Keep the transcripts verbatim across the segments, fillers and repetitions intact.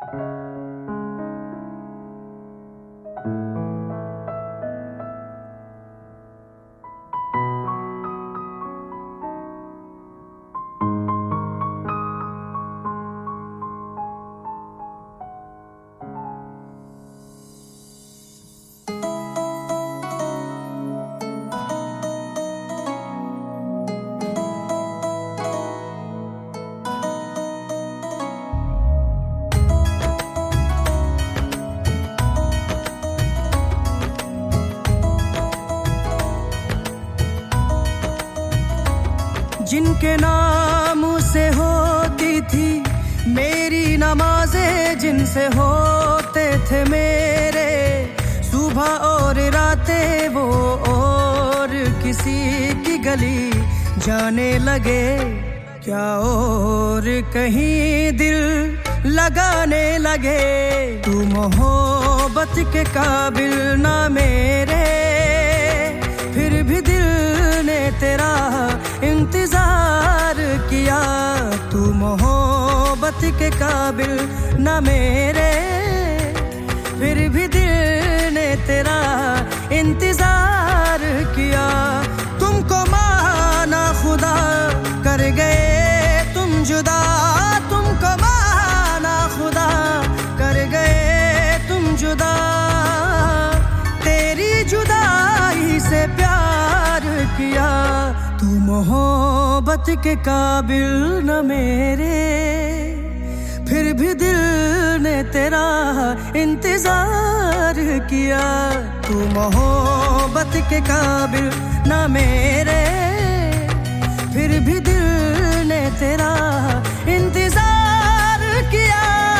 जिनके नाम से होती थी मेरी नमाजें, जिनसे होते थे मेरे सुबह और रातें, वो और किसी की गली जाने लगे क्या, और कहीं दिल लगाने लगे। तू मोहब्बत के काबिल ना मेरे, फिर भी दिल ने तेरा इंतजार किया। तू मोहब्बत के काबिल ना मेरे, फिर भी दिल ने तेरा इंतजार किया। तुमको माना खुदा कर गए तुम जुदा, तुमको माना खुदा कर गए तुम जुदा। तेरी जुदाई से प्यार किया, तू मोहब्बत के काबिल न मेरे, फिर भी दिल ने तेरा इंतजार किया। तू मोहब्बत के काबिल न मेरे, फिर भी दिल ने तेरा इंतजार किया।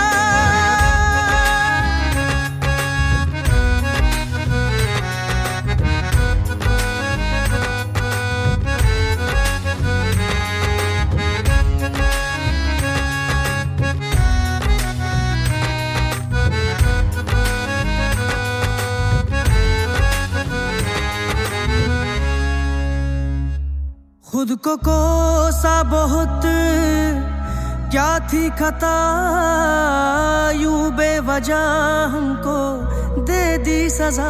खुद को कोसा बहुत क्या थी खता, यूं बेवजह हमको दे दी सजा।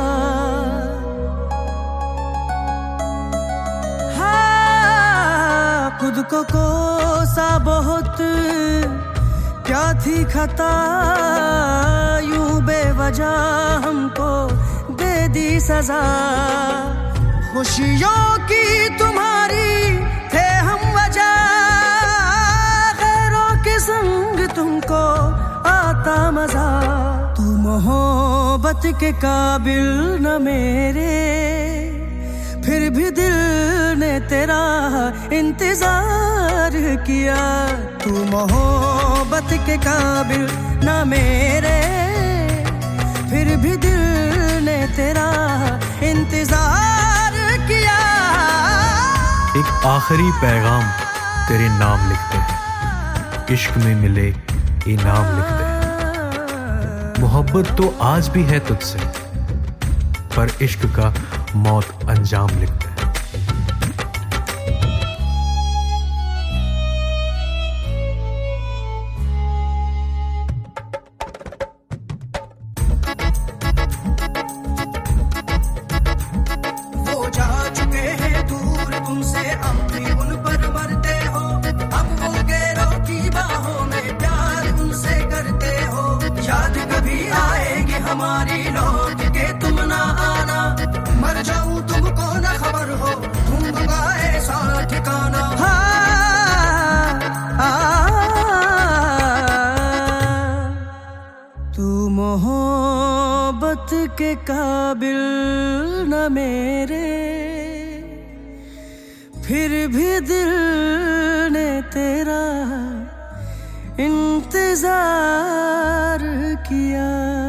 हाँ, खुद को कोसा बहुत क्या थी खता, यूं बेवजह हमको दे दी सजा। खुशियों की तुम्हारी थे हम वजह, गैरों के संग तुमको आता मजा। तू मोहब्बत के काबिल न मेरे, फिर भी दिल ने तेरा इंतजार किया। तू मोहब्बत के काबिल न मेरे, फिर भी दिल ने तेरा इंतजार किया। एक आखिरी पैगाम तेरे नाम लिखते हैं, इश्क में मिले इनाम लिखते हैं। मोहब्बत तो आज भी है तुझसे, पर इश्क का मौत अंजाम लिखते हैं। हमारी लौट के तुम ना आना, मर जाऊं तुमको ना खबर हो, ढूंढूंगा ऐसा ठिकाना। तू मोहब्बत के काबिल न मेरे, फिर भी दिल ने तेरा इंतजार किया।